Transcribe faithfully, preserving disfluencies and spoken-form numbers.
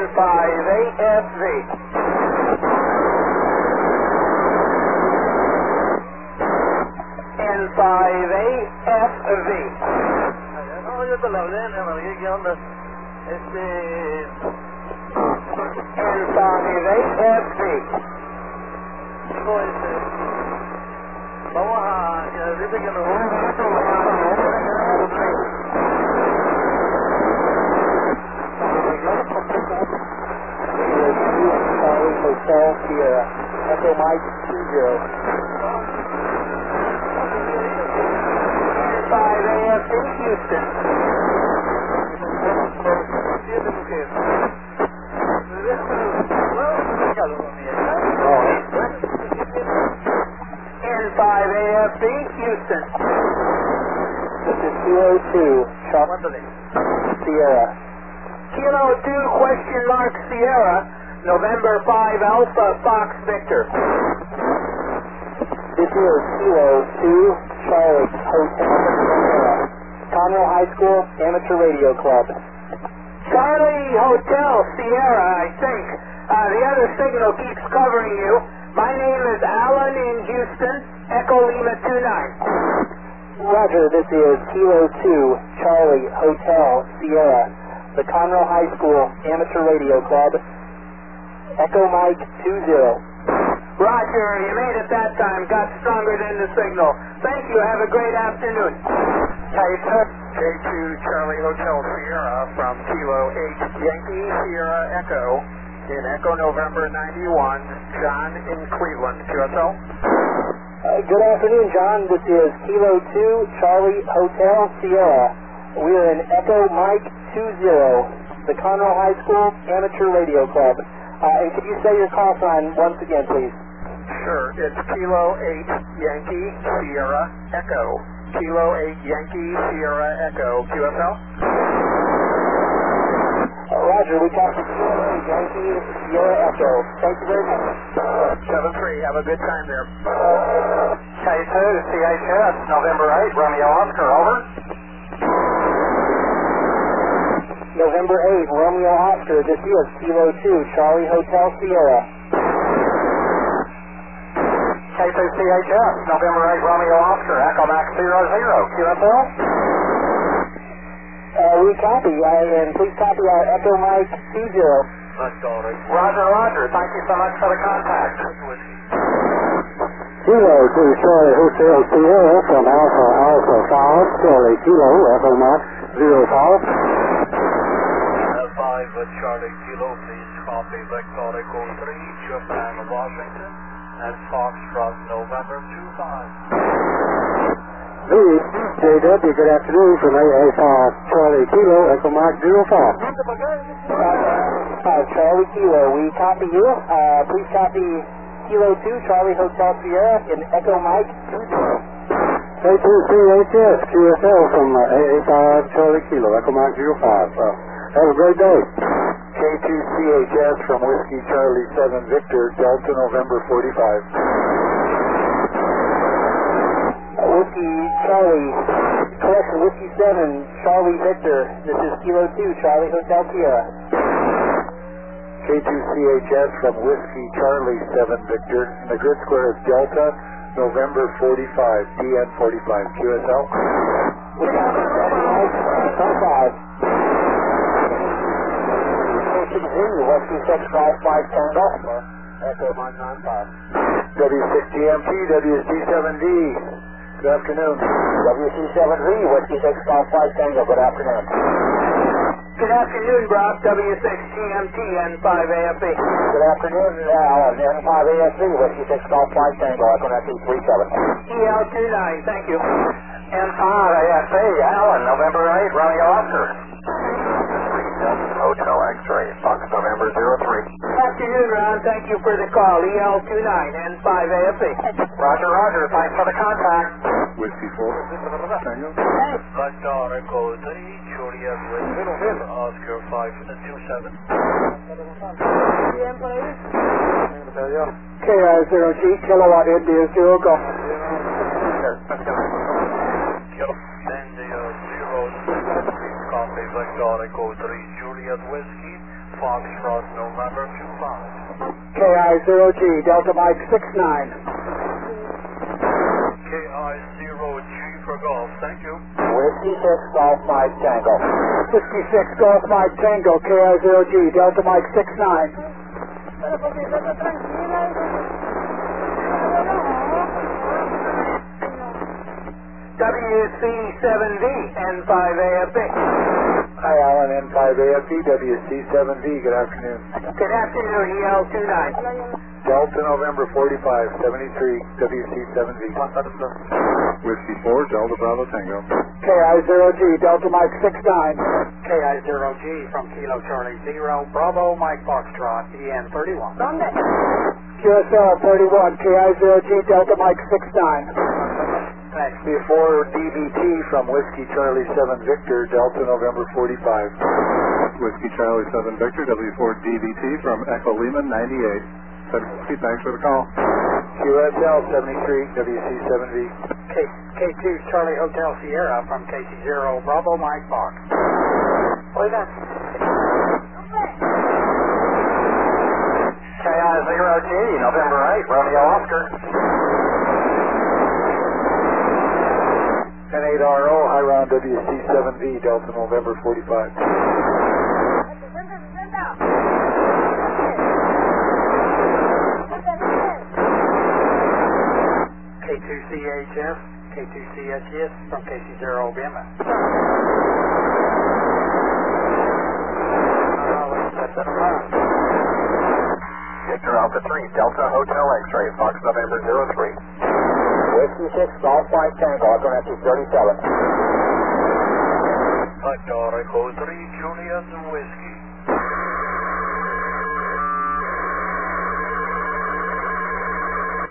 N five A F V. N five A F V. No, yo te la hablé, me amargué, ¿qué onda? Este... N five A F V. Digo, este... Vamos a... que decirte que nos vamos a... Hotel Sierra, Echo Mike two zero. N five A F V, Houston. N five A F V, Houston. This is Kilo two, Charlie Sierra. Kilo two, question mark Sierra, November five Alpha, Fox Victor. This is Kilo two, Charlie Hotel Sierra, Conroe High School Amateur Radio Club. Charlie Hotel Sierra, I think. Uh, the other signal keeps covering you. My name is Alan in Houston, Echo Lima two nine. Roger, this is Kilo two, Charlie Hotel Sierra, the Conroe High School Amateur Radio Club. Echo Mike two zero. Roger, you made it that time. Got stronger than the signal. Thank you. Have a great afternoon. Tyson, J two Charlie Hotel Sierra from Kilo eight Yankee Sierra Echo in Echo November ninety-one, John in Cleveland, Q S L. Uh, good afternoon, John. This is Kilo two Charlie Hotel Sierra. We are in Echo Mike two zero, the Conroe High School Amateur Radio Club. Uh, and could you say your call sign once again, please? Sure. It's Kilo eight Yankee Sierra Echo. Kilo eight Yankee Sierra Echo. Q S L? Uh, Roger, we copy Kilo eight Yankee Sierra Echo. Thank you very much. seven three. Have a good time there. K two, C H S, November eight, Romeo Oscar, over. November eight, Romeo Oscar, this is Kilo two, Charlie Hotel Sierra. K two C H S, November eight, Romeo Oscar, Echo Max zero zero, Q S L? Uh, we copy, uh, and please copy our Echo Mike two zero. Roger, Roger, thank you so much for the contact. Kilo two Charlie Hotel Sierra from Alpha Alpha five, Charlie Kilo, Echo Mike zero five. five Charlie Kilo, please copy Vector Echo three, Japan, Washington, and Foxtrot November two five. B, J W, good afternoon from A A five, Charlie Kilo, Echo Mike zero five. Uh, Charlie Kilo, we copy you. Uh, please copy Kilo two, Charlie Hotel Sierra, in Echo Mike two zero. K two C H S, Q S L from uh, A A five, Charlie Kilo, Echo Mike zero five. Uh, have a great day. K two C H S from Whiskey Charlie seven Victor, Delta November forty-five. Uh, Whiskey Charlie, correction, Whiskey seven, Charlie Victor. This is Kilo two, Charlie Hotel Sierra. K two C H S from Whiskey Charlie seven Victor. And the grid square is Delta November forty-five, D N forty-five, Q S L. twenty-five. Continue, Whiskey six five five Tango. Echo one nine five. W six G M T, W C seven D. Good afternoon. W C seven V, Whiskey six five five Tango. Good afternoon. Good afternoon, Brock. W six G M T, N five A F B. Good afternoon, Alan. N five A F B, Whiskey six five five Tango. Echo Nancy three seven. E L two nine, thank you. N five A F B, Alan, November eight, Romeo Oscar. Hotel X-ray, Fox November zero three. Afternoon, Ron. Thank you for the call. E L two nine, N five A F B. Roger, Roger. Thanks for the contact. Whiskey four. Vector Echo three, Juliet with Oscar five two seven. K I zero G, Kilowatt India zero Golf. India zero, please copy Vector Echo three, Juliet Whiskey Foxtrot November two five. K I zero G, Delta Mike six nine. K I zero G for golf, thank you. Whiskey six, Golf Mike Tango. Whiskey six, Golf Mike Tango, K I zero G, Delta Mike six nine. W C seven V, N five A F B. Hi, Alan, N five A F B, W C seven V, good afternoon. Good afternoon, E L two nine. Delta November forty-five, seventy-three, W C seven V. Whiskey four, Delta Bravo Tango. K I zero G, Delta Mike six nine. K I zero G from Kilo Charlie zero, Bravo Mike Foxtrot, E N thirty-one. Q S L thirty-one, K I zero G, Delta Mike six nine. Thanks. Before D B T from Whiskey Charlie seven Victor, Delta November forty-five. Whiskey Charlie seven Victor, W four D B T from Echo Lehman ninety-eight. Thanks for the call. Q S L seventy-three, W C seven V. K, K2 Charlie Hotel Sierra from K C zero, Bravo Mike Fox. Oiga. K I zero G, November eight, Romeo Oscar. N eight R O, High Round W C seven V, Delta November forty-five. K two C H F, K two C H S from K C zero, Bima. Victor Alpha three, Delta Hotel X-Ray, Fox November zero three. Whiskey six, Golf Mike Tango, Algonac thirty-seven. Puerto Rico three, Juliet Whiskey